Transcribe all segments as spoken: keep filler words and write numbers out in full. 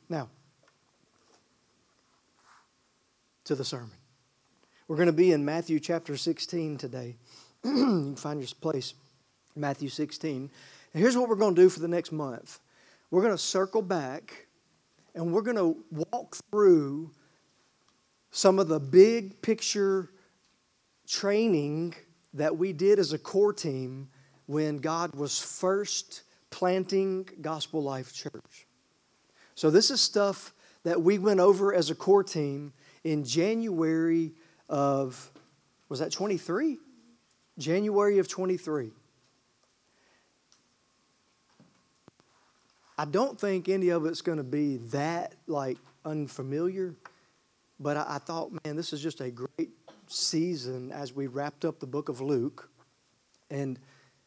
Now, to the sermon. We're going to be in Matthew chapter sixteen today. You can find your place, Matthew sixteen. And here's what we're going to do for the next month. We're going to circle back and we're going to walk through some of the big picture training that we did as a core team when God was first planting Gospel Life Church. So this is stuff that we went over as a core team in January of, was that twenty-three? January of twenty-three. I don't think any of it's going to be that like unfamiliar, but I, I thought, man, this is just a great season as we wrapped up the book of Luke. And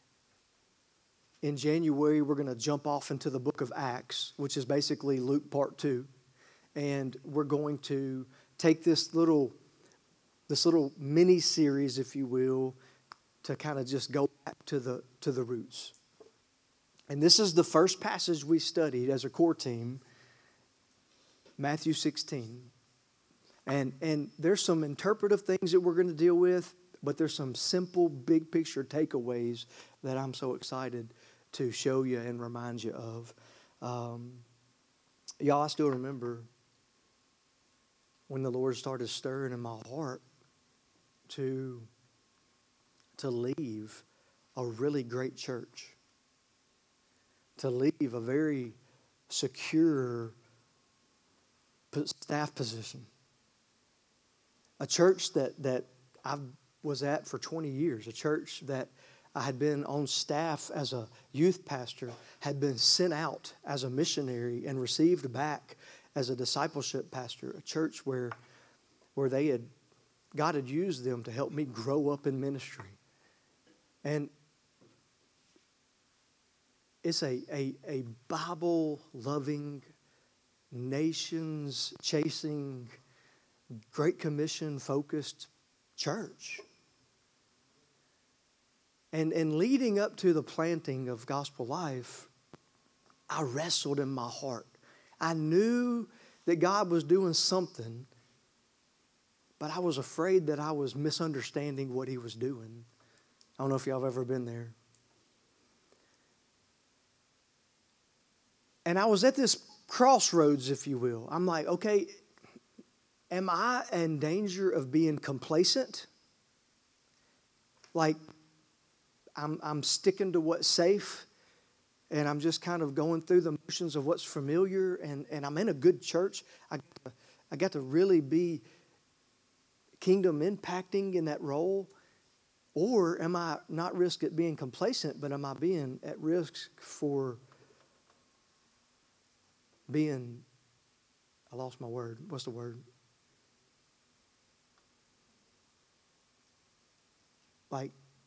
in January, we're going to jump off into the book of Acts, which is basically Luke part two. And we're going to take this little, this little mini series, if you will, to kind of just go back to the to the roots. And this is the first passage we studied as a core team, Matthew sixteen. And, and there's some interpretive things that we're going to deal with, but there's some simple, big picture takeaways that I'm so excited to show you and remind you of. Um, y'all, I still remember when the Lord started stirring in my heart to, to leave a really great church, to leave a very secure staff position, a church that, that I was at for twenty years, a church that I had been on staff as a youth pastor, had been sent out as a missionary and received back as a discipleship pastor, a church where, where they had, God had used them to help me grow up in ministry. And it's a, a, a Bible-loving, nations-chasing, Great Commission-focused church. And, and leading up to the planting of Gospel Life, I wrestled in my heart. I knew that God was doing something, but I was afraid that I was misunderstanding what He was doing. I don't know if y'all have ever been there. And I was at this crossroads, if you will. I'm like, okay, am I in danger of being complacent? Like, I'm, I'm sticking to what's safe, and I'm just kind of going through the motions of what's familiar, and, and I'm in a good church. I, I got to really be kingdom impacting in that role. Or am I not risk at being complacent, but am I being at risk for being, I lost my word. What's the word? Like,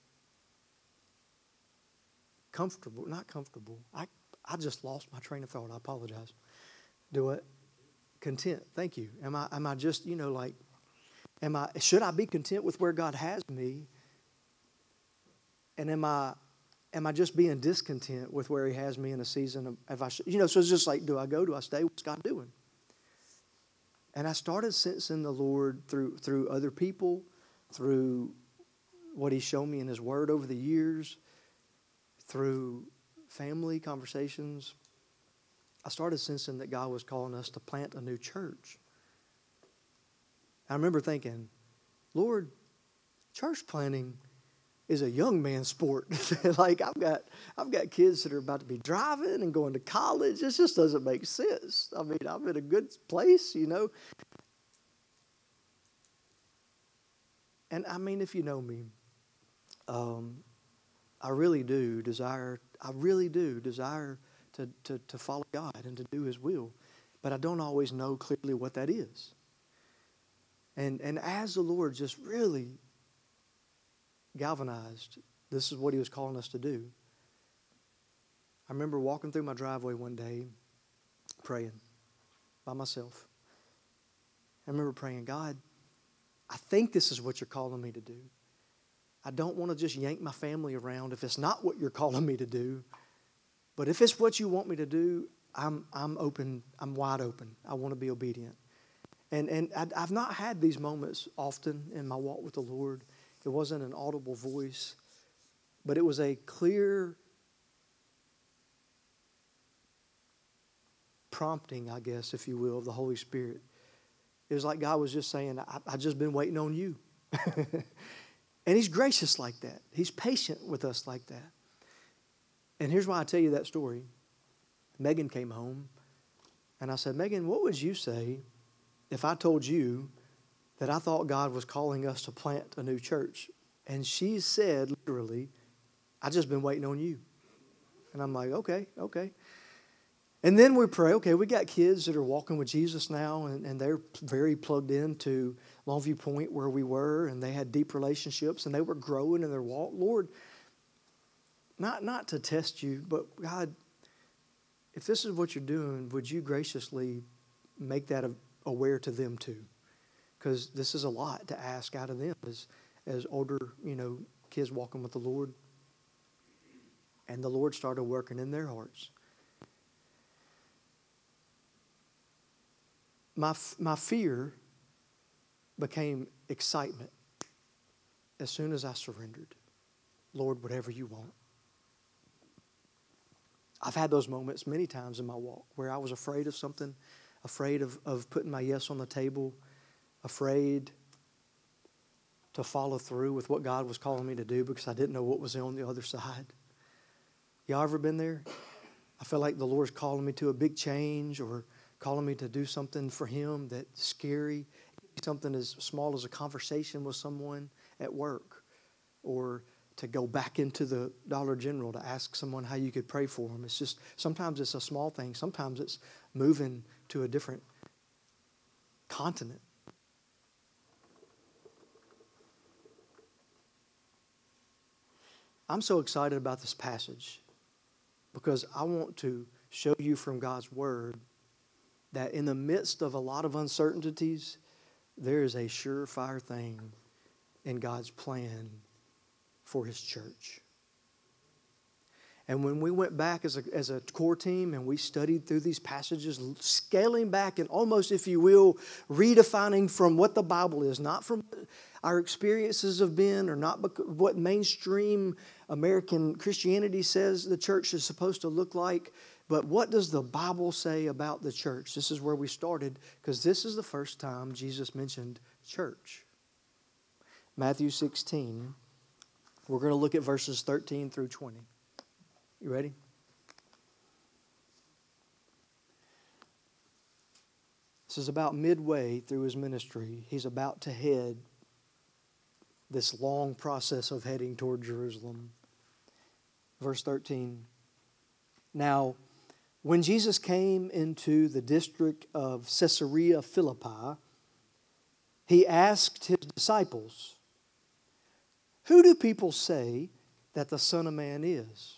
comfortable, not comfortable. I, I just lost my train of thought. I apologize. Do it. Content. Thank you. Am I, am I just, you know, like, am I, should I be content with where God has me? And am I, am I just being discontent with where He has me in a season of, if I should, you know, so it's just like, do I go, do I stay? What's God doing? And I started sensing the Lord through, through other people, through what He's shown me in His Word over the years, through family conversations. I started sensing that God was calling us to plant a new church. I remember thinking, Lord, church planting is a young man's sport. Like I've got, I've got kids that are about to be driving and going to college. It just doesn't make sense. I mean, I'm in a good place, you know. And I mean, if you know me, um, I really do desire, I really do desire to, to, to follow God and to do His will. But I don't always know clearly what that is. And, and as the Lord just really galvanized, this is what He was calling us to do. I remember walking through my driveway one day, praying by myself. I remember praying, God, I think this is what You're calling me to do. I don't want to just yank my family around if it's not what You're calling me to do. But if it's what You want me to do, I'm I'm open. I'm wide open. I want to be obedient. And and I, I've not had these moments often in my walk with the Lord. It wasn't an audible voice, but it was a clear prompting, I guess, if you will, of the Holy Spirit. It was like God was just saying, I, I've just been waiting on you. And He's gracious like that. He's patient with us like that. And here's why I tell you that story. Megan came home, and I said, Megan, what would you say if I told you that I thought God was calling us to plant a new church? And she said, literally, I've just been waiting on you. And I'm like, okay, okay. And then we pray, okay, we got kids that are walking with Jesus now, and, and they're very plugged into Longview Point where we were, and they had deep relationships, and they were growing in their walk. Lord, not, not to test you, but God, if this is what you're doing, would you graciously make that aware to them too? Because this is a lot to ask out of them as, as older, you know, kids walking with the Lord. And the Lord started working in their hearts. My, my fear became excitement as soon as I surrendered. Lord, whatever you want. I've had those moments many times in my walk where I was afraid of something, afraid of, of putting my yes on the table, afraid to follow through with what God was calling me to do because I didn't know what was on the other side. Y'all ever been there? I feel like the Lord's calling me to a big change or calling me to do something for Him that's scary. Something as small as a conversation with someone at work, or to go back into the Dollar General to ask someone how you could pray for them. It's just, sometimes it's a small thing. Sometimes it's moving to a different continent. I'm so excited about this passage because I want to show you from God's Word that in the midst of a lot of uncertainties, there is a surefire thing in God's plan for His church. And when we went back as a, as a core team and we studied through these passages, scaling back and almost, if you will, redefining from what the Bible is, not from what our experiences have been or not what mainstream American Christianity says the church is supposed to look like, but what does the Bible say about the church? This is where we started because this is the first time Jesus mentioned church. Matthew sixteen. We're going to look at verses thirteen through twenty. You ready? This is about midway through His ministry. He's about to head this long process of heading toward Jerusalem. Verse thirteen. Now, when Jesus came into the district of Caesarea Philippi, He asked His disciples, "Who do people say that the Son of Man is?"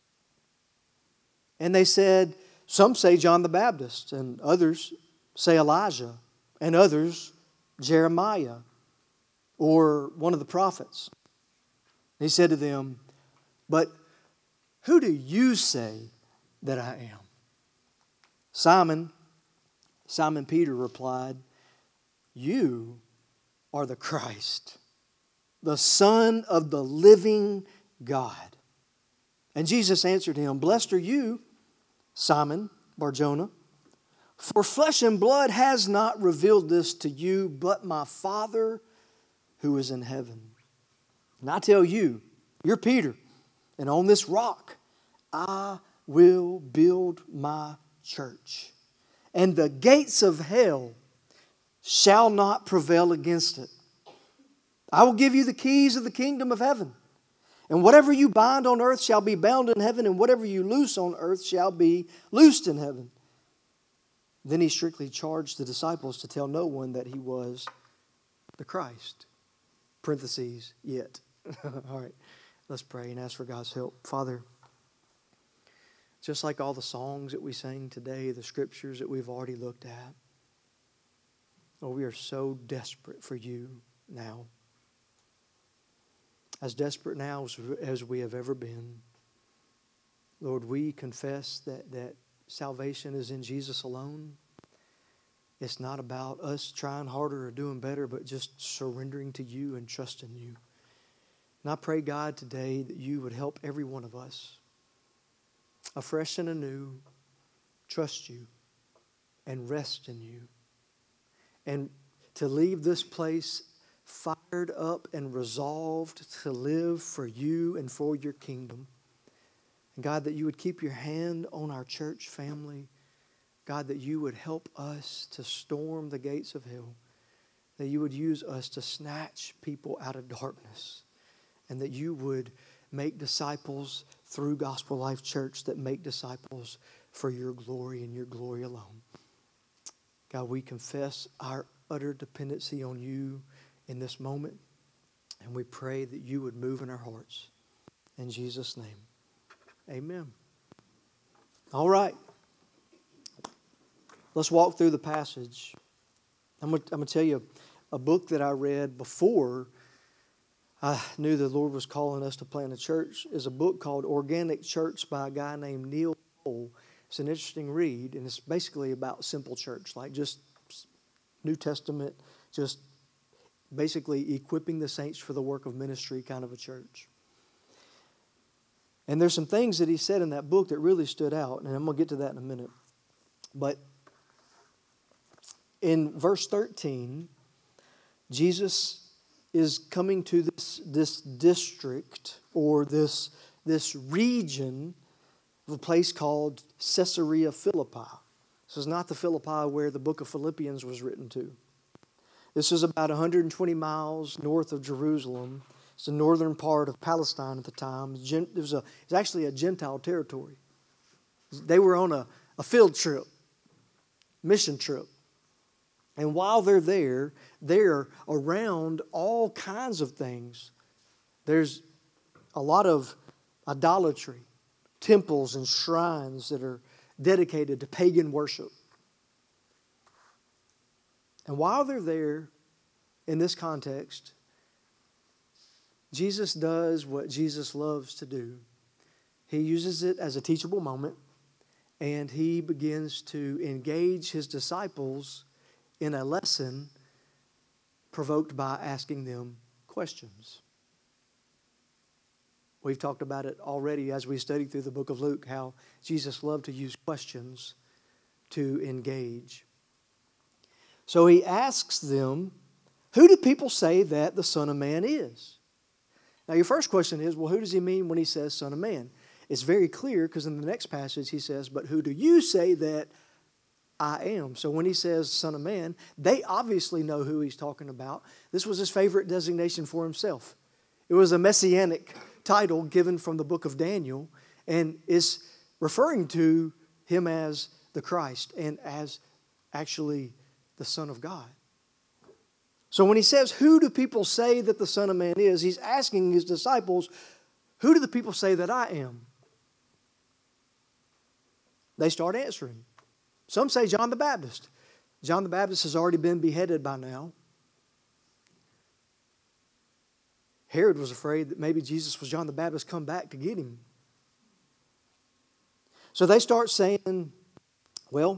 And they said, "Some say John the Baptist, and others say Elijah, and others Jeremiah, or one of the prophets." He said to them, "But who do you say that I am?" Simon, Simon Peter replied, "You are the Christ, the Son of the living God." And Jesus answered him, "Blessed are you, Simon Bar-Jonah, for flesh and blood has not revealed this to you, but my Father who is in heaven. And I tell you, you're Peter, and on this rock I will build my church, and the gates of hell shall not prevail against it. I will give you the keys of the kingdom of heaven. And whatever you bind on earth shall be bound in heaven, and whatever you loose on earth shall be loosed in heaven." Then He strictly charged the disciples to tell no one that He was the Christ. Parentheses, yet. All right, let's pray and ask for God's help. Father, just like all the songs that we sang today, the scriptures that we've already looked at, oh, we are so desperate for You now. As desperate now as, as we have ever been. Lord, we confess that, that salvation is in Jesus alone. It's not about us trying harder or doing better, but just surrendering to you and trusting you. And I pray, God, today that you would help every one of us, afresh and anew, trust you and rest in you. And to leave this place fired up and resolved to live for you and for your kingdom. And God, that you would keep your hand on our church family. God, that you would help us to storm the gates of hell. That you would use us to snatch people out of darkness. And that you would make disciples through Gospel Life Church that make disciples for your glory and your glory alone. God, we confess our utter dependency on you in this moment. And we pray that you would move in our hearts. In Jesus' name, amen. All right. Let's walk through the passage. I'm going to, I'm going to tell you a, a book that I read before I knew the Lord was calling us to plant a church is a book called Organic Church by a guy named Neil Cole. It's an interesting read, and it's basically about simple church, like just New Testament, just basically equipping the saints for the work of ministry kind of a church. And there's some things that he said in that book that really stood out, and I'm going to get to that in a minute. But in verse thirteen, Jesus is coming to this, this district or this, this region of a place called Caesarea Philippi. This is not the Philippi where the book of Philippians was written to. This is about one hundred twenty miles north of Jerusalem. It's the northern part of Palestine at the time. It was, a, it was actually a Gentile territory. They were on a, a field trip, mission trip. And while they're there, they're around all kinds of things. There's a lot of idolatry, temples and shrines that are dedicated to pagan worship. And while they're there, in this context, Jesus does what Jesus loves to do. He uses it as a teachable moment, and he begins to engage his disciples in a lesson provoked by asking them questions. We've talked about it already as we studied through the book of Luke, how Jesus loved to use questions to engage. So he asks them, who do people say that the Son of Man is? Now your first question is, well, who does he mean when he says Son of Man? It's very clear because in the next passage he says, but who do you say that I am? So when he says Son of Man, they obviously know who he's talking about. This was his favorite designation for himself. It was a messianic title given from the book of Daniel and is referring to him as the Christ and as actually the Son of God. So when he says, who do people say that the Son of Man is? He's asking his disciples, who do the people say that I am? They start answering. Some say John the Baptist. John the Baptist has already been beheaded by now. Herod was afraid that maybe Jesus was John the Baptist come back to get him. So they start saying, well,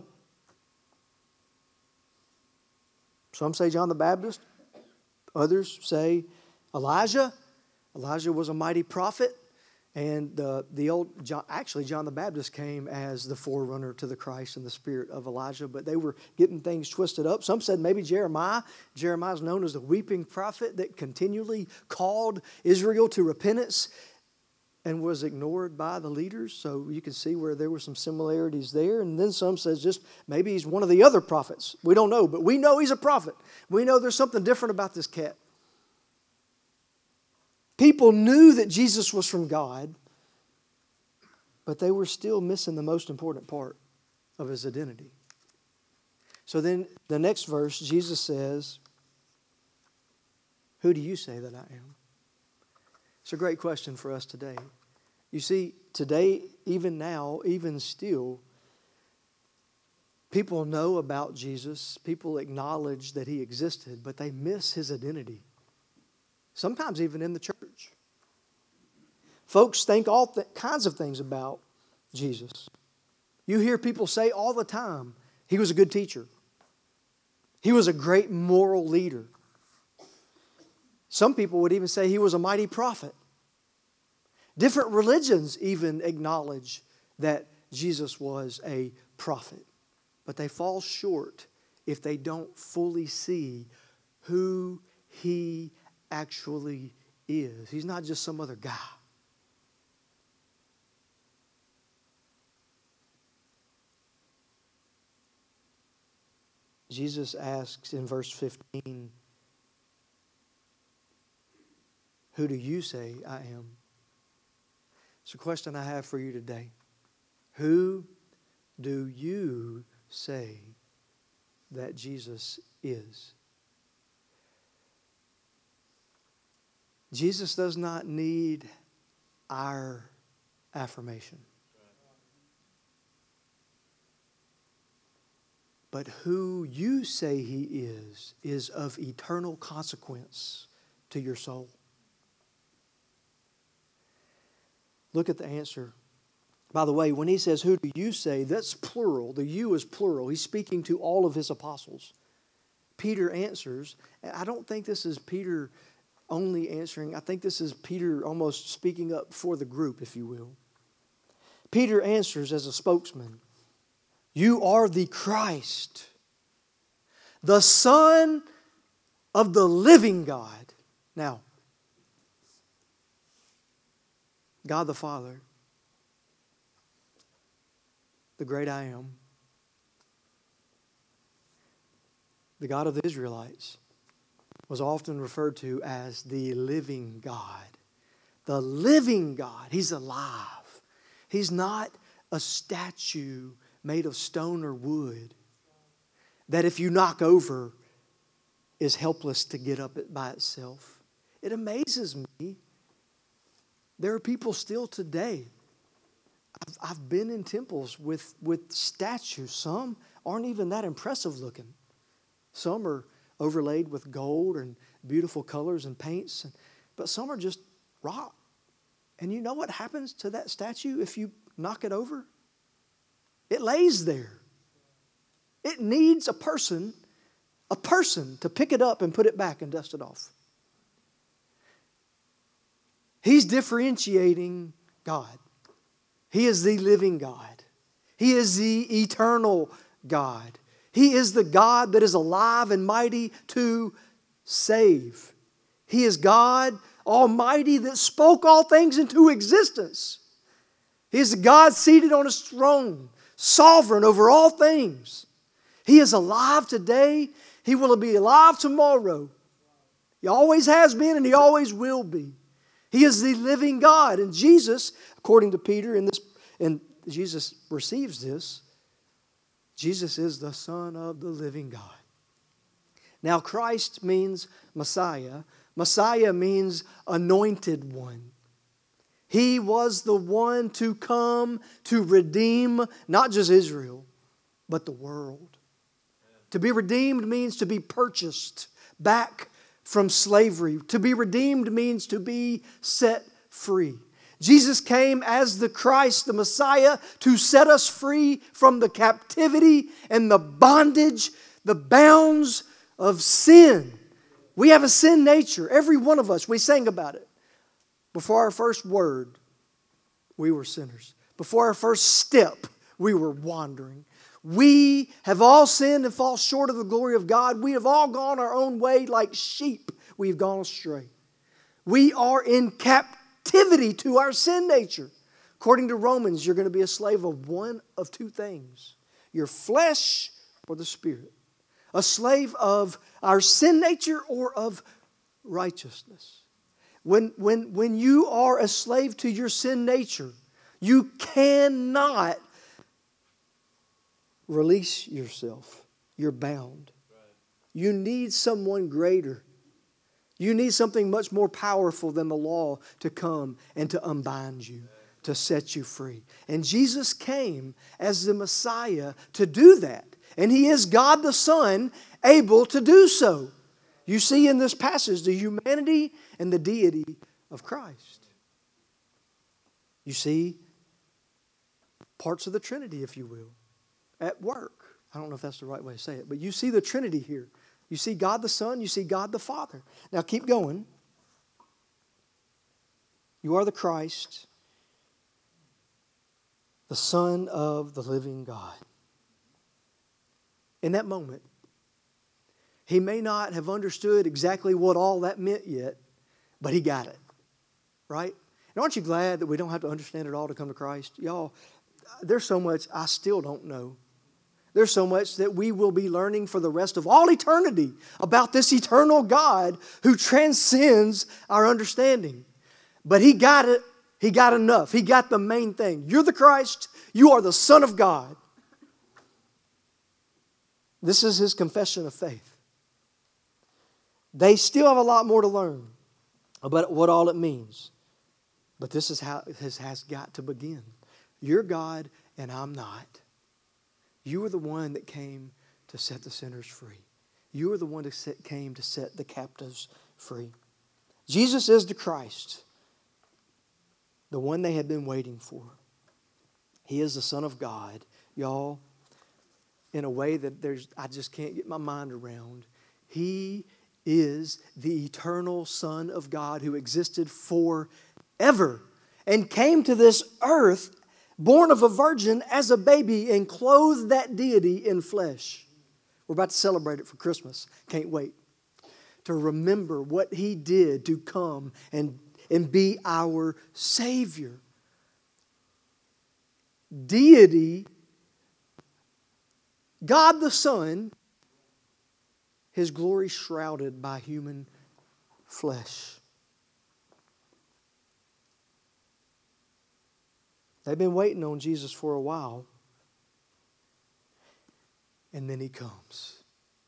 some say John the Baptist. Others say Elijah. Elijah was a mighty prophet. And uh, the old, John, actually John the Baptist came as the forerunner to the Christ and the spirit of Elijah. But they were getting things twisted up. Some said maybe Jeremiah. Jeremiah is known as the weeping prophet that continually called Israel to repentance and was ignored by the leaders. So you can see where there were some similarities there. And then some says just maybe he's one of the other prophets. We don't know, but we know he's a prophet. We know there's something different about this cat. People knew that Jesus was from God, but they were still missing the most important part of his identity. So then the next verse, Jesus says, who do you say that I am? It's a great question for us today. You see, today, even now, even still, people know about Jesus. People acknowledge that he existed, but they miss his identity. Sometimes even in the church. Folks think all th- kinds of things about Jesus. You hear people say all the time, he was a good teacher. He was a great moral leader. Some people would even say he was a mighty prophet. Different religions even acknowledge that Jesus was a prophet. But they fall short if they don't fully see who he actually is. He's not just some other guy. Jesus asks in verse fifteen, who do you say I am? It's a question I have for you today. Who do you say that Jesus is? Jesus does not need our affirmation. But who you say He is, is of eternal consequence to your soul. Look at the answer. By the way, when He says, who do you say? That's plural. The you is plural. He's speaking to all of His apostles. Peter answers. I don't think this is Peter only answering. I think this is Peter almost speaking up for the group, if you will. Peter answers as a spokesman. You are the Christ, the Son of the living God. Now, God the Father, the great I am, the God of the Israelites, was often referred to as the living God. The living God. He's alive. He's not a statue made of stone or wood that if you knock over is helpless to get up by itself. It amazes me. There are people still today. I've, I've been in temples with, with statues. Some aren't even that impressive looking. Some are overlaid with gold and beautiful colors and paints. But some are just rock. And you know what happens to that statue if you knock it over? It lays there. It needs a person, a person to pick it up and put it back and dust it off. He's differentiating God. He is the living God. He is the eternal God. He is the God that is alive and mighty to save. He is God Almighty that spoke all things into existence. He is the God seated on His throne, sovereign over all things. He is alive today. He will be alive tomorrow. He always has been and He always will be. He is the living God. And Jesus, according to Peter, in this, and Jesus receives this, Jesus is the Son of the living God. Now, Christ means Messiah. Messiah means anointed one. He was the one to come to redeem not just Israel, but the world. To be redeemed means to be purchased back from slavery. To be redeemed means to be set free. Jesus came as the Christ, the Messiah, to set us free from the captivity and the bondage, the bounds of sin. We have a sin nature. Every one of us, we sang about it. Before our first word, we were sinners. Before our first step, we were wandering. We have all sinned and fall short of the glory of God. We have all gone our own way like sheep. We've gone astray. We are in captivity to our sin nature. According to Romans, you're going to be a slave of one of two things. Your flesh or the Spirit. A slave of our sin nature or of righteousness. When, when, when you are a slave to your sin nature, you cannot release yourself. You're bound. You need someone greater. You need something much more powerful than the law to come and to unbind you, to set you free. And Jesus came as the Messiah to do that. And He is God the Son, able to do so. You see in this passage the humanity and the deity of Christ. You see parts of the Trinity, if you will, at work. I don't know if that's the right way to say it, but you see the Trinity here. You see God the Son, you see God the Father. Now keep going. You are the Christ, the Son of the living God. In that moment, he may not have understood exactly what all that meant yet, but he got it. Right? And aren't you glad that we don't have to understand it all to come to Christ? Y'all, there's so much I still don't know. There's so much that we will be learning for the rest of all eternity about this eternal God who transcends our understanding. But he got it. He got enough. He got the main thing. You're the Christ. You are the Son of God. This is his confession of faith. They still have a lot more to learn about what all it means. But this is how this has got to begin. You're God and I'm not. You are the one that came to set the sinners free. You are the one that came to set the captives free. Jesus is the Christ, the one they had been waiting for. He is the Son of God, y'all, in a way that there's I just can't get my mind around. He is the eternal Son of God who existed forever and came to this earth born of a virgin as a baby and clothed that deity in flesh. We're about to celebrate it for Christmas. Can't wait to remember what he did to come and, and be our Savior. Deity, God the Son, his glory shrouded by human flesh. They've been waiting on Jesus for a while. And then he comes.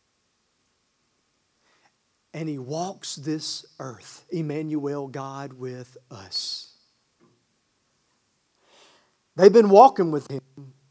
And he walks this earth. Emmanuel, God with us. They've been walking with him.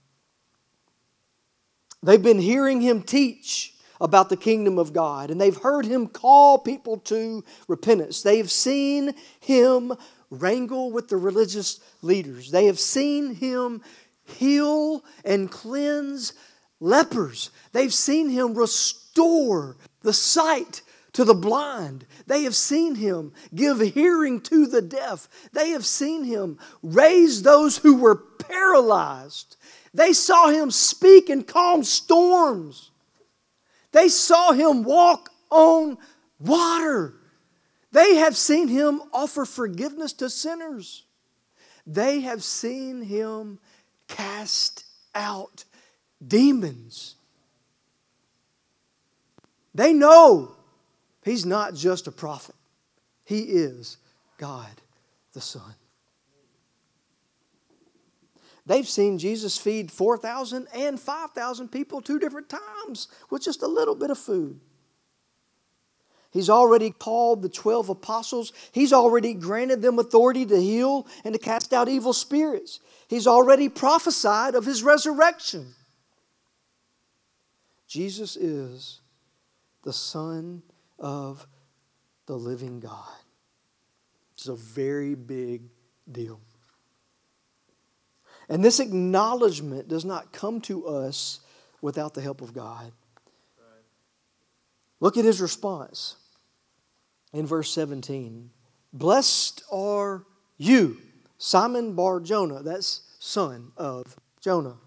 They've been hearing him teach about the kingdom of God. And they've heard him call people to repentance. They've seen him wrangle with the religious leaders. They have seen him heal and cleanse lepers. They've seen him restore the sight to the blind. They have seen him give hearing to the deaf. They have seen him raise those who were paralyzed. They saw him speak and calm storms. They saw him walk on water. They have seen him offer forgiveness to sinners. They have seen him cast out demons. They know he's not just a prophet. He is God the Son. They've seen Jesus feed four thousand and five thousand people two different times with just a little bit of food. He's already called the twelve apostles. He's already granted them authority to heal and to cast out evil spirits. He's already prophesied of his resurrection. Jesus is the Son of the living God. It's a very big deal. And this acknowledgement does not come to us without the help of God. Look at his response in verse seventeen. Blessed are you, Simon Bar-Jonah. That's son of Jonah.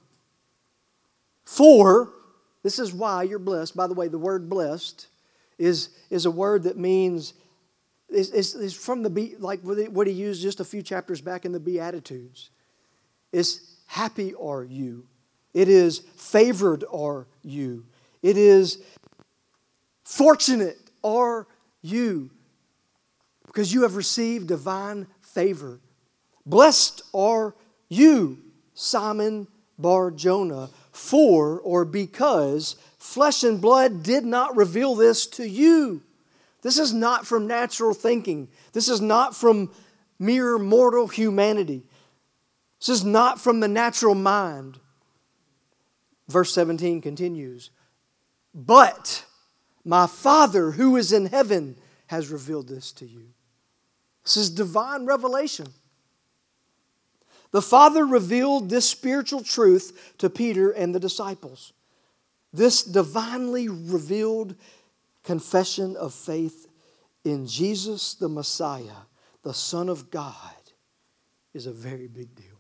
For, this is why you're blessed. By the way, the word blessed is, is a word that means, is, is, is from the, like what he used just a few chapters back in the Beatitudes. It's happy are you. It is favored are you. It is fortunate are you, because you have received divine favor. Blessed are you, Simon Bar-Jonah, for or because flesh and blood did not reveal this to you. This is not from natural thinking. This is not from mere mortal humanity. This is not from the natural mind. Verse seventeen continues. But my Father who is in heaven has revealed this to you. This is divine revelation. The Father revealed this spiritual truth to Peter and the disciples. This divinely revealed confession of faith in Jesus the Messiah, the Son of God, is a very big deal.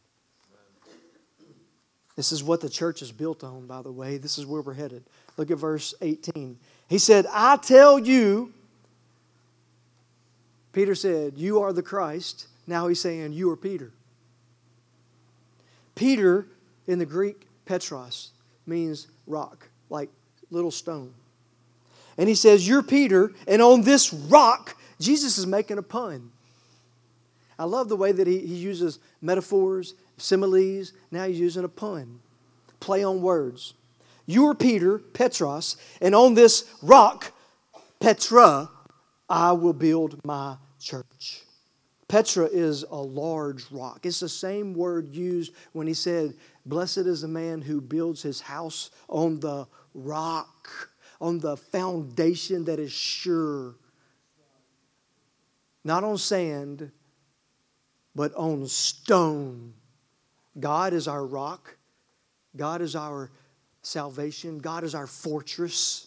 This is what the church is built on, by the way. This is where we're headed. Look at verse eighteen. He said, I tell you, Peter said, you are the Christ. Now he's saying, you are Peter. Peter, in the Greek, Petros, means rock, like little stone. And he says, you're Peter, and on this rock, Jesus is making a pun. I love the way that he, he uses metaphors, similes. Now he's using a pun. Play on words. You are Peter, Petros, and on this rock, Petra, I will build my church. Petra is a large rock. It's the same word used when he said, blessed is the man who builds his house on the rock, on the foundation that is sure. Not on sand, but on stone. God is our rock. God is our salvation. God is our fortress.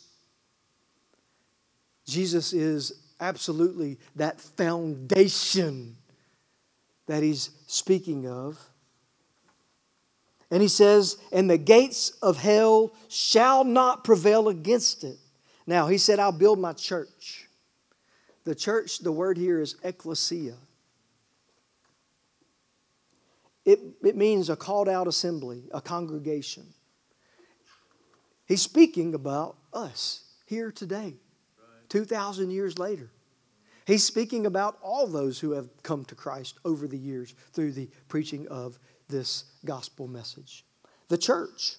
Jesus is absolutely that foundation that he's speaking of. And he says, and the gates of hell shall not prevail against it. Now, he said, I'll build my church. The church, the word here is ecclesia. It, it means a called out assembly, a congregation. He's speaking about us here today, two thousand years later. He's speaking about all those who have come to Christ over the years through the preaching of this gospel message. The church.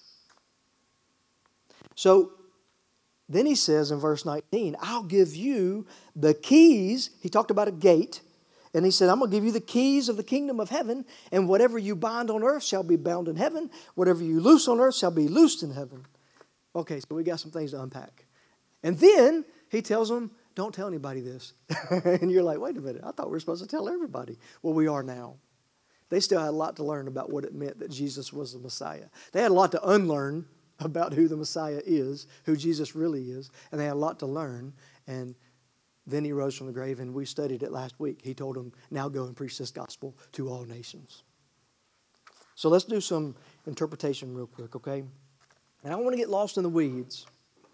So then he says in verse nineteen, I'll give you the keys. He talked about a gate. And he said, I'm going to give you the keys of the kingdom of heaven. And whatever you bind on earth shall be bound in heaven. Whatever you loose on earth shall be loosed in heaven. Okay, so we got some things to unpack. And then he tells them, don't tell anybody this. And you're like, wait a minute, I thought we were supposed to tell everybody. Well, we are now. They still had a lot to learn about what it meant that Jesus was the Messiah. They had a lot to unlearn about who the Messiah is, who Jesus really is. And they had a lot to learn. And then he rose from the grave, and we studied it last week. He told them, now go and preach this gospel to all nations. So let's do some interpretation real quick, okay? And I don't want to get lost in the weeds.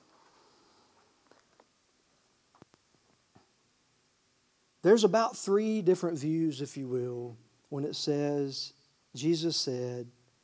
There's about three different views, if you will, when it says, Jesus said,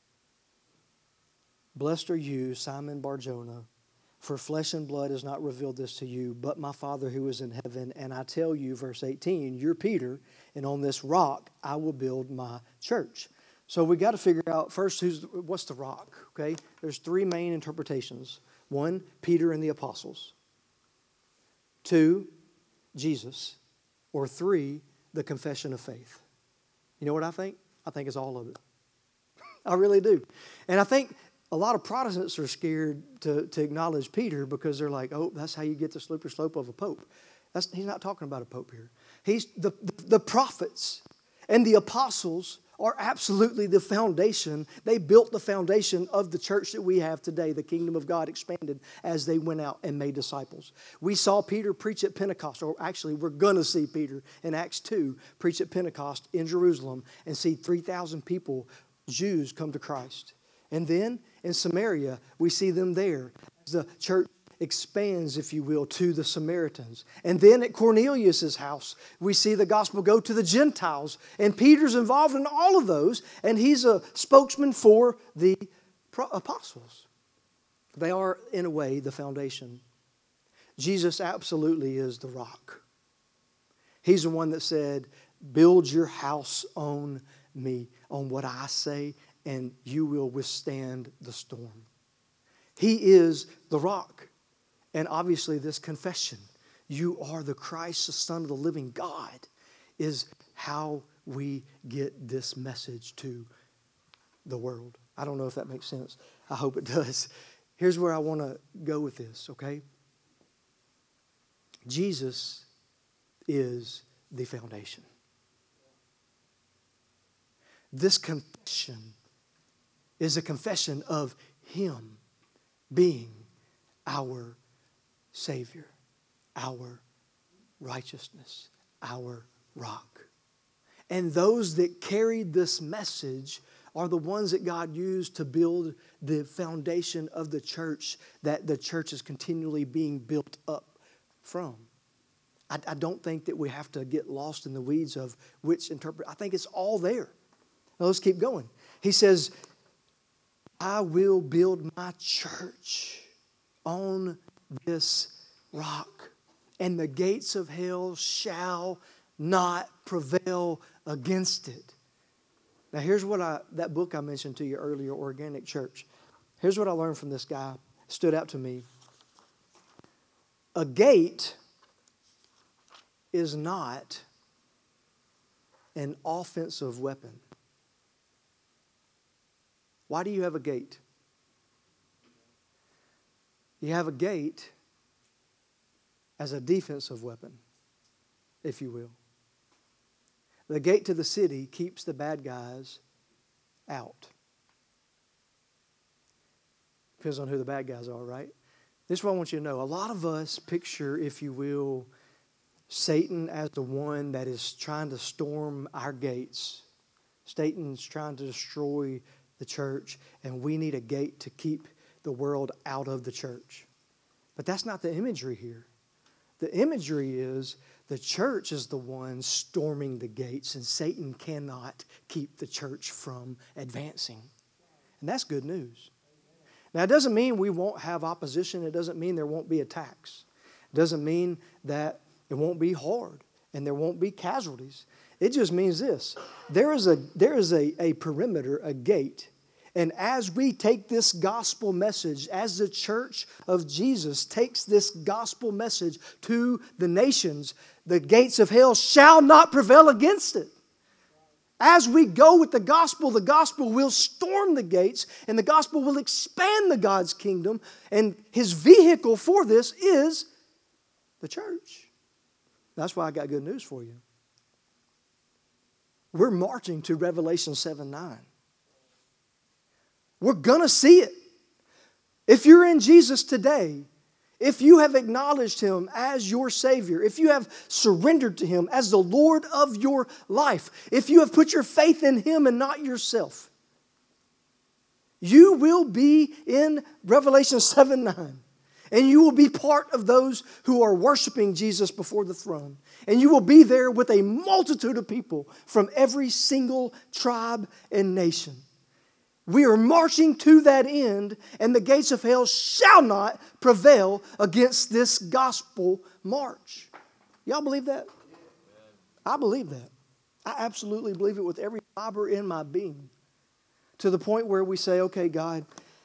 blessed are you, Simon Bar-Jonah, for flesh and blood has not revealed this to you, but my Father who is in heaven. And I tell you, verse eighteen, you're Peter, and on this rock I will build my church. So we got to figure out first who's what's the rock, okay? There's three main interpretations. One, Peter and the apostles. Two, Jesus. Or three, the confession of faith. You know what I think? I think it's all of it. I really do. And I think a lot of Protestants are scared to, to acknowledge Peter because they're like, oh, that's how you get the slippery slope of a pope. That's, he's not talking about a pope here. He's the, the, the prophets and the apostles are absolutely the foundation. They built the foundation of the church that we have today. The kingdom of God expanded as they went out and made disciples. We saw Peter preach at Pentecost, or actually we're going to see Peter in Acts two preach at Pentecost in Jerusalem and see three thousand people, Jews, come to Christ. And then in Samaria, we see them there as the church expands, if you will, to the Samaritans. And then at Cornelius' house, we see the gospel go to the Gentiles. And Peter's involved in all of those, and he's a spokesman for the apostles. They are, in a way, the foundation. Jesus absolutely is the rock. He's the one that said, build your house on me, on what I say, and you will withstand the storm. He is the rock. And obviously this confession, you are the Christ, the Son of the living God, is how we get this message to the world. I don't know if that makes sense. I hope it does. Here's where I want to go with this, okay? Jesus is the foundation. This confession is a confession of Him being our Savior, our righteousness, our rock. And those that carried this message are the ones that God used to build the foundation of the church that the church is continually being built up from. I, I don't think that we have to get lost in the weeds of which interpret. I think it's all there. Now let's keep going. He says, I will build my church on this rock, and the gates of hell shall not prevail against it. Now here's what I, that book I mentioned to you earlier, Organic Church. Here's what I learned from this guy. It stood out to me. A gate is not an offensive weapon. Why do you have a gate? You have a gate as a defensive weapon, if you will. The gate to the city keeps the bad guys out. Depends on who the bad guys are, right? This is what I want you to know. A lot of us picture, if you will, Satan as the one that is trying to storm our gates. Satan's trying to destroy the church, and we need a gate to keep the world out of the church. But that's not the imagery here. The imagery is the church is the one storming the gates, and Satan cannot keep the church from advancing. And that's good news. Now, it doesn't mean we won't have opposition. It doesn't mean there won't be attacks. It doesn't mean that it won't be hard and there won't be casualties. It just means this. There is a, there is a, a perimeter, a gate. And as we take this gospel message, as the church of Jesus takes this gospel message to the nations, the gates of hell shall not prevail against it. As we go with the gospel, the gospel will storm the gates, and the gospel will expand the God's kingdom. And His vehicle for this is the church. That's why I got good news for you. We're marching to Revelation seven nine. We're going to see it. If you're in Jesus today, if you have acknowledged Him as your Savior, if you have surrendered to Him as the Lord of your life, if you have put your faith in Him and not yourself, you will be in Revelation seven nine. And you will be part of those who are worshiping Jesus before the throne. And you will be there with a multitude of people from every single tribe and nation. We are marching to that end, and the gates of hell shall not prevail against this gospel march. Y'all believe that? I believe that. I absolutely believe it with every fiber in my being. To the point where we say, okay, God,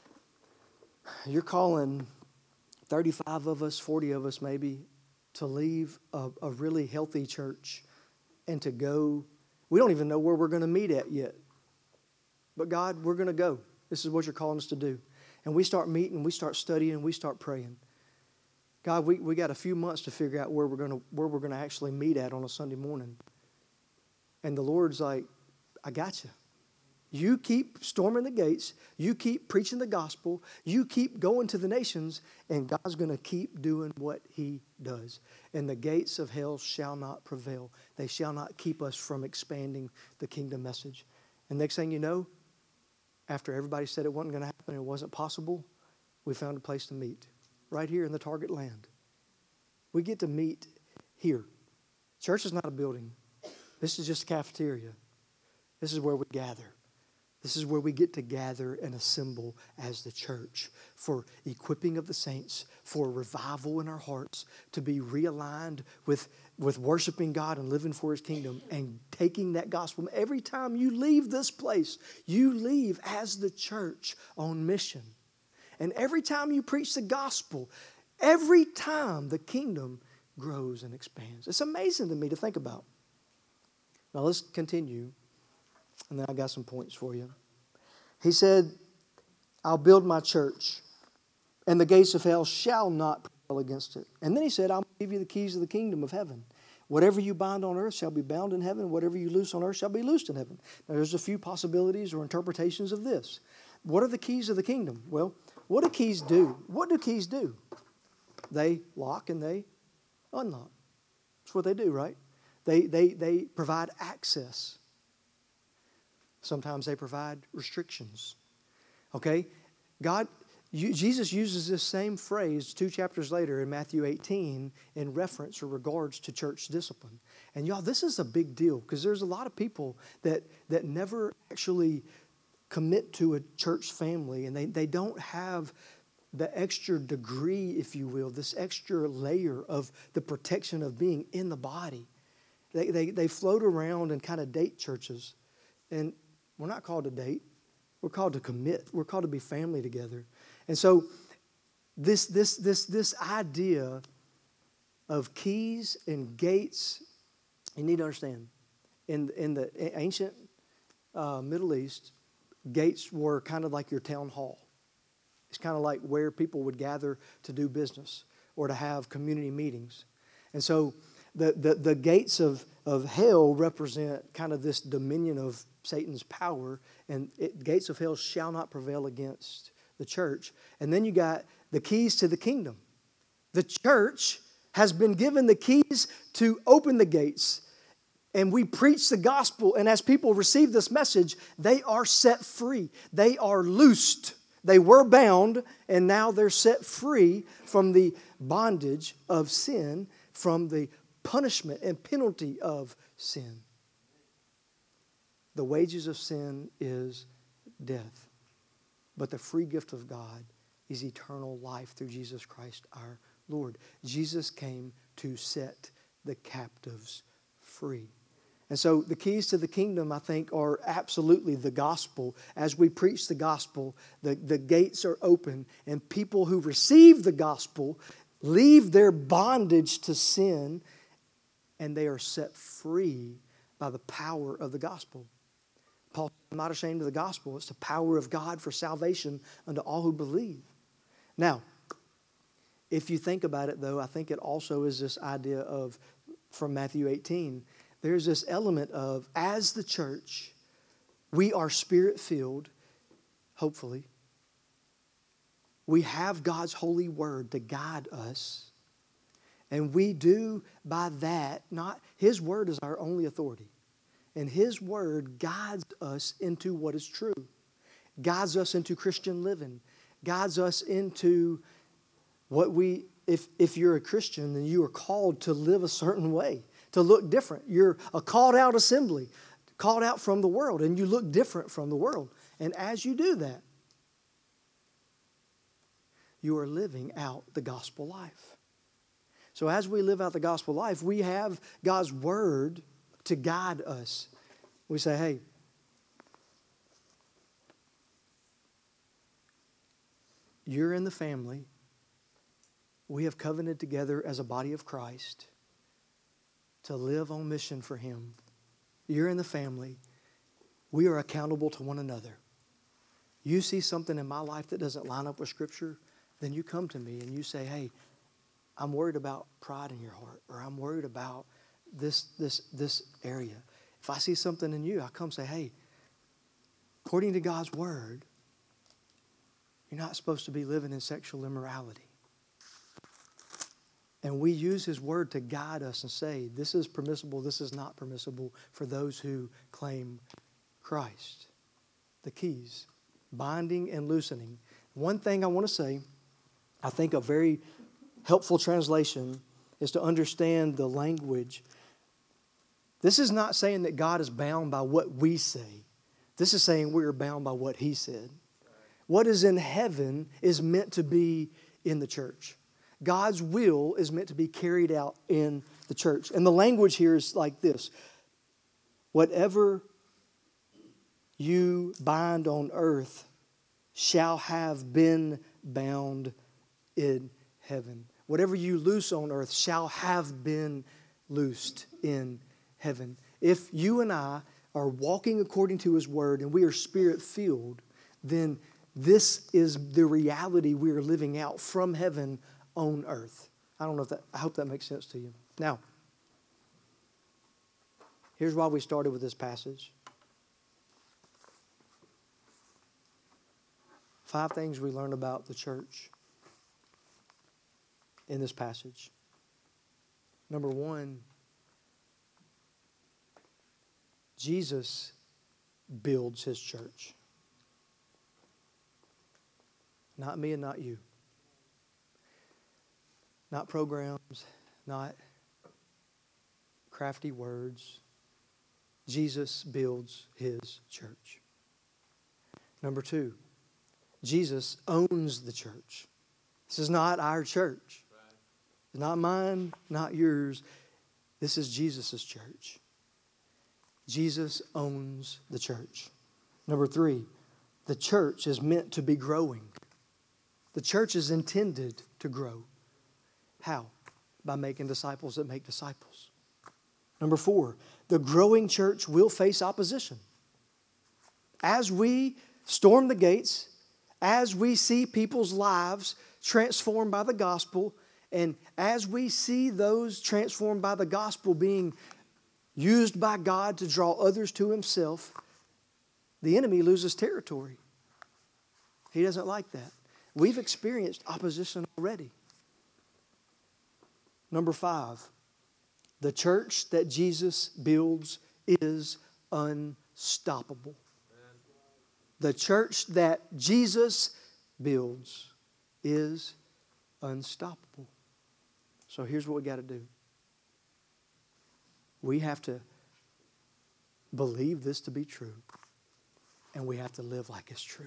you're calling thirty-five of us, forty of us maybe, to leave a, a really healthy church and to go. We don't even know where we're going to meet at yet. But God, we're going to go. This is what you're calling us to do. And we start meeting, we start studying, we start praying. God, we, we got a few months to figure out where we're going to where we're going to actually meet at on a Sunday morning. And the Lord's like, I got you. You keep storming the gates. You keep preaching the gospel. You keep going to the nations. And God's going to keep doing what He does. And the gates of hell shall not prevail. They shall not keep us from expanding the kingdom message. And next thing you know, after everybody said it wasn't going to happen, it wasn't possible, we found a place to meet. Right here in the Target land. We get to meet here. Church is not a building. This is just a cafeteria. This is where we gather. This is where we get to gather and assemble as the church for equipping of the saints, for revival in our hearts, to be realigned with, with worshiping God and living for His kingdom and taking that gospel. Every time you leave this place, you leave as the church on mission. And every time you preach the gospel, every time the kingdom grows and expands. It's amazing to me to think about. Now let's continue. And then I got some points for you. He said, I'll build my church, and the gates of hell shall not prevail against it. And then he said, I'll give you the keys of the kingdom of heaven. Whatever you bind on earth shall be bound in heaven. Whatever you loose on earth shall be loosed in heaven. Now, there's a few possibilities or interpretations of this. What are the keys of the kingdom? Well, what do keys do? What do keys do? They lock and they unlock. That's what they do, right? They, they, they provide access. Sometimes they provide restrictions. Okay? God, you, Jesus uses this same phrase two chapters later in Matthew eighteen in reference or regards to church discipline. And y'all, this is a big deal because there's a lot of people that, that never actually commit to a church family, and they, they don't have the extra degree, if you will, this extra layer of the protection of being in the body. They, they, they float around and kind of date churches. And we're not called to date. We're called to commit. We're called to be family together. And so this, this, this, this idea of keys and gates, you need to understand, in, in the ancient uh, Middle East, gates were kind of like your town hall. It's kind of like where people would gather to do business or to have community meetings. And so the, the, the gates of, of hell represent kind of this dominion of Satan's power, and it, gates of hell shall not prevail against the church. And then you got the keys to the kingdom. The church has been given the keys to open the gates, and we preach the gospel, and as people receive this message, they are set free. They are loosed. They were bound, and now they're set free from the bondage of sin, from the punishment and penalty of sin. The wages of sin is death, but the free gift of God is eternal life through Jesus Christ our Lord. Jesus came to set the captives free. And so the keys to the kingdom, I think, are absolutely the gospel. As we preach the gospel, the, the gates are open, and people who receive the gospel leave their bondage to sin, and they are set free by the power of the gospel. Paul said, I'm not ashamed of the gospel. It's the power of God for salvation unto all who believe. Now, if you think about it, though, I think it also is this idea of, from Matthew eighteen, there's this element of, as the church, we are spirit-filled, hopefully. We have God's holy word to guide us. And we do by that, not, His word is our only authority. And His word guides us into what is true. Guides us into Christian living. Guides us into what we, if, if you're a Christian, then you are called to live a certain way, to look different. You're a called out assembly, called out from the world, and you look different from the world. And as you do that, you are living out the gospel life. So as we live out the gospel life, we have God's word to guide us. We say, hey, you're in the family. We have covenanted together as a body of Christ to live on mission for Him. You're in the family. We are accountable to one another. You see something in my life that doesn't line up with Scripture, then you come to me and you say, hey, I'm worried about pride in your heart, or I'm worried about this, this, this area. If I see something in you, I come say, hey, according to God's word, you're not supposed to be living in sexual immorality. And we use His word to guide us and say, this is permissible, this is not permissible for those who claim Christ. The keys, binding and loosening. One thing I want to say, I think a very helpful translation is to understand the language. This is not saying that God is bound by what we say. This is saying we are bound by what He said. What is in heaven is meant to be in the church. God's will is meant to be carried out in the church. And the language here is like this. Whatever you bind on earth shall have been bound in heaven. Whatever you loose on earth shall have been loosed in heaven. If you and I are walking according to His word and we are spirit-filled, then this is the reality we are living out from heaven on earth. I don't know if that, I hope that makes sense to you. Now, Here's why we started with this passage. Five things we learn about the church in this passage. Number one, Jesus builds his church. Not me and not you. Not programs, not crafty words. Jesus builds his church. Number two, Jesus owns the church. This is not our church. It's not mine, not yours. This is Jesus' church. Jesus owns the church. Number three, the church is meant to be growing. The church is intended to grow. How? By making disciples that make disciples. Number four, the growing church will face opposition. As we storm the gates, as we see people's lives transformed by the gospel, and as we see those transformed by the gospel being used by God to draw others to himself, the enemy loses territory. He doesn't like that. We've experienced opposition already. Number five, the church that Jesus builds is unstoppable. The church that Jesus builds is unstoppable. So here's what we got to do. We have to believe this to be true, and we have to live like it's true.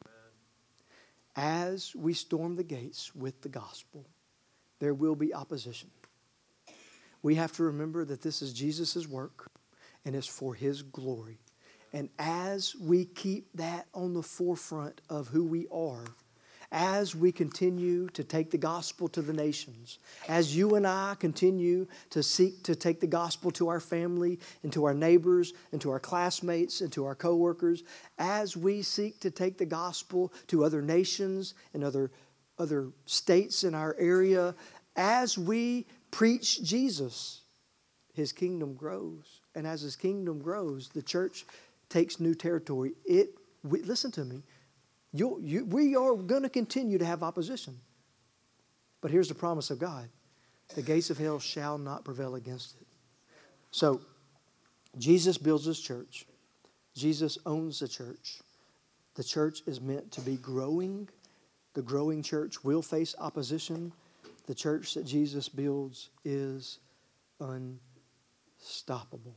As we storm the gates with the gospel, there will be opposition. We have to remember that this is Jesus' work, and it's for his glory. And as we keep that on the forefront of who we are, as we continue to take the gospel to the nations, as you and I continue to seek to take the gospel to our family and to our neighbors and to our classmates and to our coworkers, as we seek to take the gospel to other nations and other, other states in our area, as we preach Jesus, his kingdom grows. And as his kingdom grows, the church takes new territory. It, we, listen to me. You, you, we are going to continue to have opposition. But here's the promise of God. The gates of hell shall not prevail against it. So, Jesus builds his church. Jesus owns the church. The church is meant to be growing. The growing church will face opposition. The church that Jesus builds is unstoppable.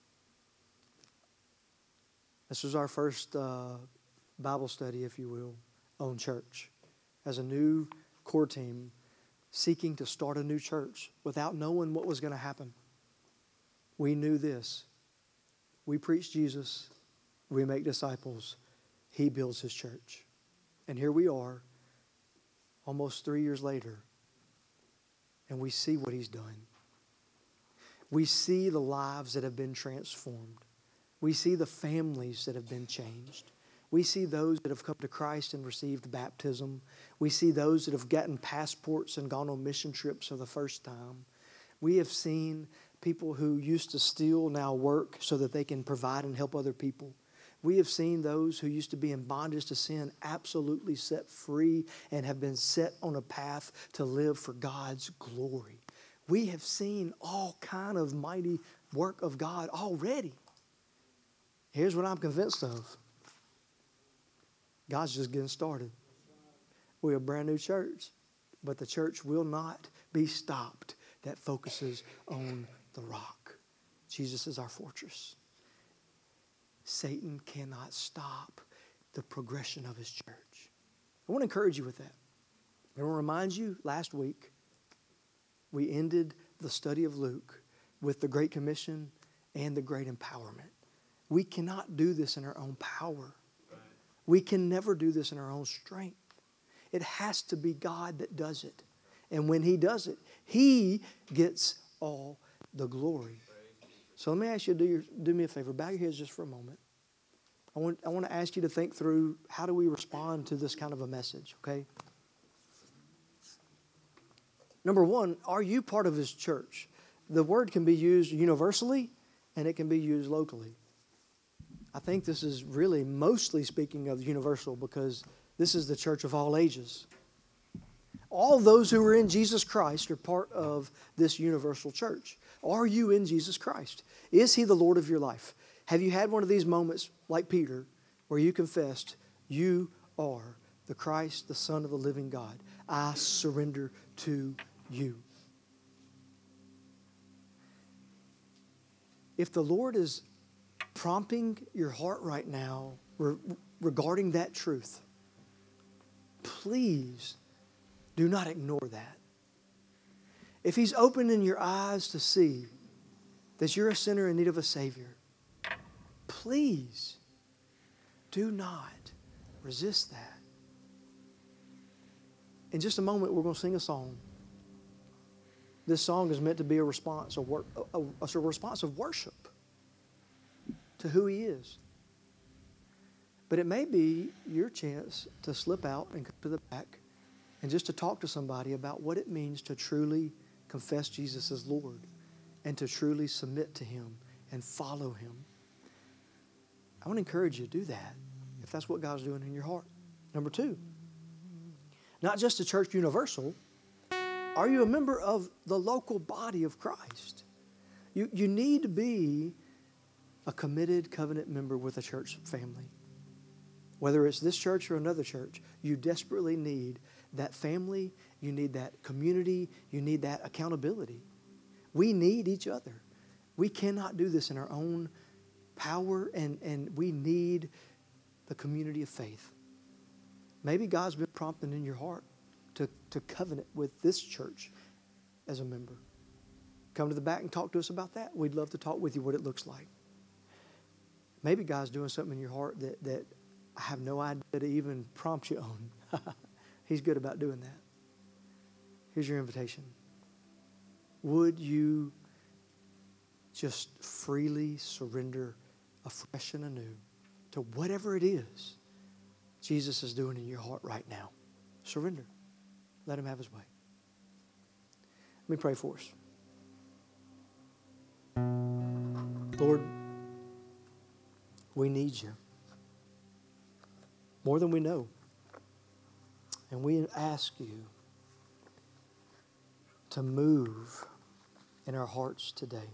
This was our first uh, Bible study, if you will, on church. As a new core team, seeking to start a new church without knowing what was going to happen. We knew this. We preach Jesus. We make disciples. He builds his church. And here we are, almost three years later, and we see what he's done. We see the lives that have been transformed. We see the families that have been changed. We see those that have come to Christ and received baptism. We see those that have gotten passports and gone on mission trips for the first time. We have seen people who used to steal now work so that they can provide and help other people. We have seen those who used to be in bondage to sin absolutely set free and have been set on a path to live for God's glory. We have seen all kind of mighty work of God already. Here's what I'm convinced of. God's just getting started. We're a brand new church, but the church will not be stopped that focuses on the rock. Jesus is our fortress. Satan cannot stop the progression of his church. I want to encourage you with that. I want to remind you, last week, we ended the study of Luke with the Great Commission and the Great Empowerment. We cannot do this in our own power. We can never do this in our own strength. It has to be God that does it. And when he does it, he gets all the glory. So let me ask you to do, your, do me a favor. Bow your heads just for a moment. I want, I want to ask you to think through, how do we respond to this kind of a message, okay? Number one, are you part of his church? The word can be used universally, and it can be used locally. I think this is really mostly speaking of universal because this is the church of all ages. All those who are in Jesus Christ are part of this universal church. Are you in Jesus Christ? Is He the Lord of your life? Have you had one of these moments like Peter where you confessed, you are the Christ, the Son of the living God. I surrender to you. If the Lord is prompting your heart right now re- regarding that truth, please do not ignore that. If He's opening your eyes to see that you're a sinner in need of a Savior, please do not resist that. In just a moment, we're going to sing a song. This song is meant to be a response, a, wor- a, a, a response of worship to who He is. But it may be your chance to slip out and come to the back and just to talk to somebody about what it means to truly confess Jesus as Lord and to truly submit to Him and follow Him. I want to encourage you to do that if that's what God's doing in your heart. Number two, not just the church universal, are you a member of the local body of Christ? You, you need to be a committed covenant member with a church family. Whether it's this church or another church, you desperately need that family, you need that community, you need that accountability. We need each other. We cannot do this in our own power, and, and we need the community of faith. Maybe God's been prompting in your heart to, to covenant with this church as a member. Come to the back and talk to us about that. We'd love to talk with you what it looks like. Maybe God's doing something in your heart that, that I have no idea to even prompt you on. He's good about doing that. Here's your invitation. Would you just freely surrender afresh and anew to whatever it is Jesus is doing in your heart right now? Surrender. Let Him have His way. Let me pray for us. Lord, we need You more than we know. And we ask You to move in our hearts today.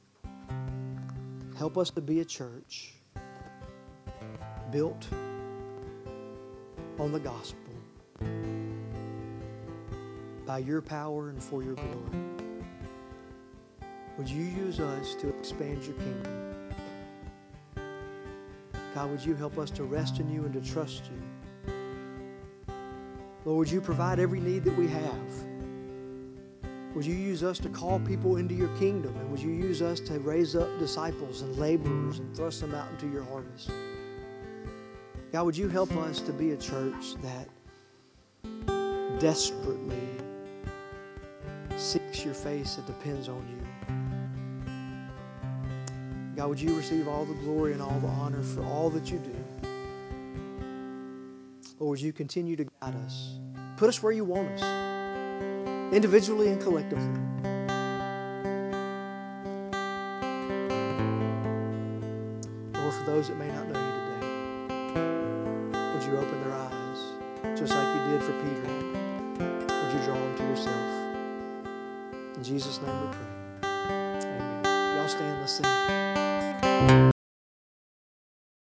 Help us to be a church built on the gospel by Your power and for Your glory. Would You use us to expand Your kingdom? God, would You help us to rest in You and to trust You? Lord, would You provide every need that we have? Would You use us to call people into Your kingdom? And would You use us to raise up disciples and laborers and thrust them out into Your harvest? God, would You help us to be a church that desperately seeks Your face and depends on You? God, would You receive all the glory and all the honor for all that You do? Lord, would You continue to guide us? Put us where You want us, individually and collectively. Lord, for those that may not know You today, would You open their eyes, just like You did for Peter? Would You draw them to Yourself? In Jesus' name we pray. Amen. Y'all stand, let's sing.